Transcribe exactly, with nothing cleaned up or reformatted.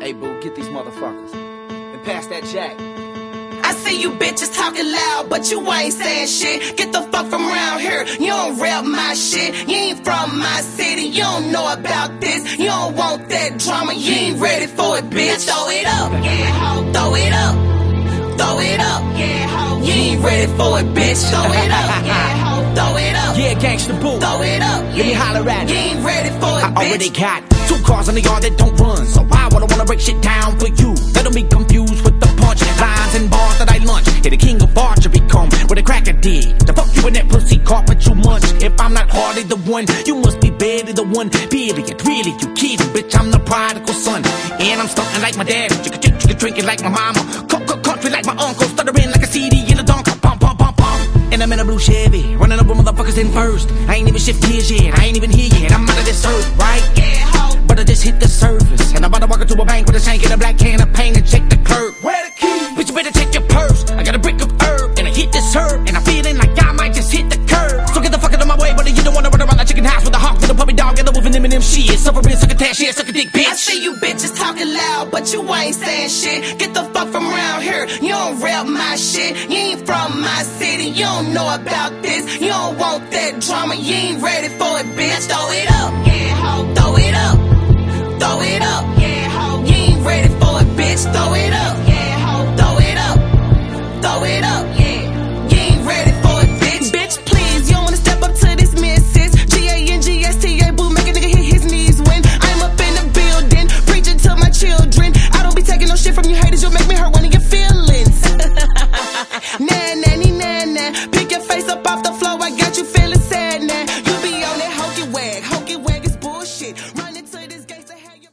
Hey, boo, get these motherfuckers. And pass that jack. I see you bitches talking loud, but you ain't saying shit. Get the fuck from around here, you don't rep my shit. You ain't from my city, you don't know about this. You don't want that drama, you ain't ready for it, bitch. Throw it up, yeah, ho. Throw it up, throw it up, yeah, ho. You ain't ready for it, bitch. Throw it up, yeah, ho. Throw it up, yeah, gangsta boo. Throw it up, let me holler at you. You ain't ready for it, I bitch. already got two cars in the yard that don't run, so why would I wanna break shit down for you? Let them be confused with the punch lines and bars that I lunch. Yeah, the king of archery come with a cracker did. The fuck you in that pussy carpet you munch. If I'm not hardly the one, you must be barely the one. Period, really, you kidding, bitch, I'm the prodigal son. And I'm stunting like my dad, chicka chicka chicka drinking like my mama. Cook cook country like my uncle, stuttering like a C D in a donker. Pump pump pump pump. And I'm in a blue Chevy, running up with motherfuckers in first. I ain't even shift gears yet, I ain't even here yet. I'm out of this earth, right? Yeah, ho. But I just hit the surface, and I'm about to walk into a bank with a shank and a black can of paint and check the curb. Where the keys? Bitch, you better check your purse. I got a brick of herb, and I hit this herb, and I'm feeling like I might just hit the curb. So get the fuck out of my way, but you don't wanna run around like chicken house with a hawk, with a puppy dog, and a wolf and Eminem shit. Suffering, suck a tash, shit, suck a dick, bitch. I see you bitches talking loud, but you ain't saying shit. Get the fuck from around here, you don't rep my shit. You ain't from my city, you don't know about this. You don't want that drama, you ain't ready for it, bitch. Throw it up, yeah.